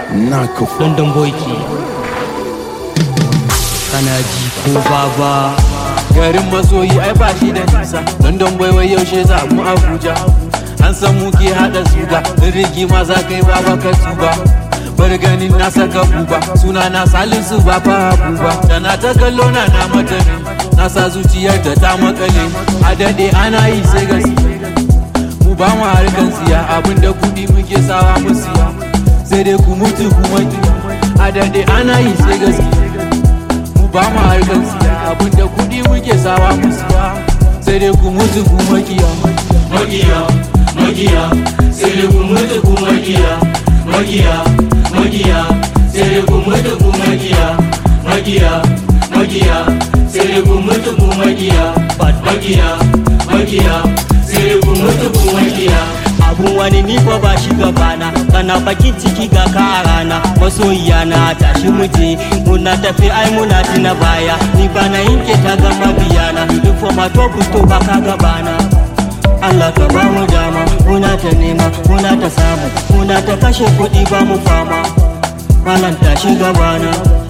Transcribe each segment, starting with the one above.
London boy ke kana ji ko baba. Garin masoyi ai ba shi da nisa. London boy wai yaushe za mu Abuja. An san mu ke hada zuga, in rigima za kai baba ka tuba. Bar ganin na saka buba, suna na Salisu ba fa buba. Da na ta kallo na mata ne, na sa zuciyar ta makale. A dade ana yi sai gaskiya, mu ba mu harkan siya. Abinda kudi muke sawa mu siya, sai dai ku mutu ku makiya. A dade ana yi sai gaskiya, mu ba mu harkan siya. Abinda kudi muke sawa mu siya, sai dai ku mutu ku makiya. Makiya, makiya, sai dai ku mutu ku makiya. Makiya, makiya, sai dai ku mutu ku makiya. Makiya, makiya, sai dai ku mutu ku makiya. Makiya, makiya, sai dai ku mutu ku makiya. Abun wani ni fa ba shi gabana, kana bakin ciki ga ka a rana. Masoyiya na tashi muje, muna tafi ai muna tuna baya. Ni ba na yanke ta ga mabiyana, duk fa ma to fito ba ka gabana. Allah ka ba mu dama, muna ta nema, muna ta samu, muna ta kashe kuɗi ba mu fama. Malam tashi gabana,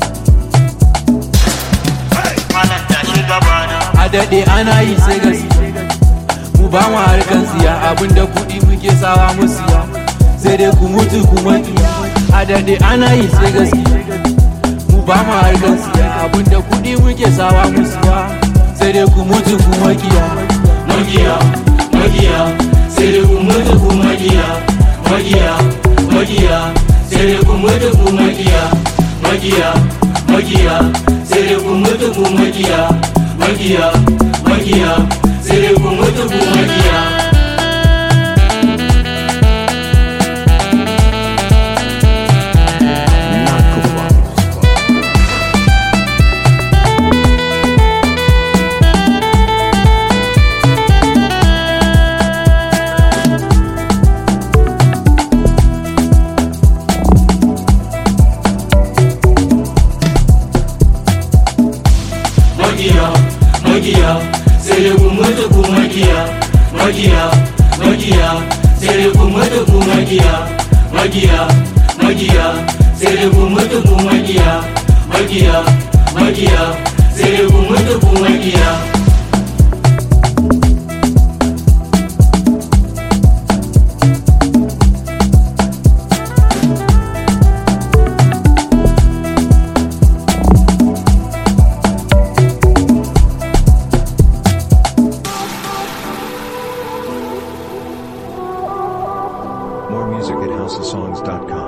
malam tashi gabana. A daɗe ana yi sai gaskiya, mu ba mu harkan siya. Abinda kuɗi muke sawa mu siya, sai dai ku mutu ku makiya. A daɗe ana yi sai gaskiya, mu ba mu harkan siya. Abinda kuɗi muke sawa mu siya, sai dai ku mutu ku makiya. Makiya, makiya, sai dai ku mutu ku makiya. Makiya, makiya, sai dai ku mutu ku makiya. Makiya, makiya, sai dai ku mutu ku makiya. Makiya, makiya, sai dai ku mutu ku makiya. Makiya, makiya, sai dai ku mutu ku makiya. Makiya, makiya, sai dai ku mutu ku makiya. Makiya, makiya, sai dai ku mutu ku makiya. Makiya, makiya, sai dai ku mutu ku makiya. More music at housesongs.com.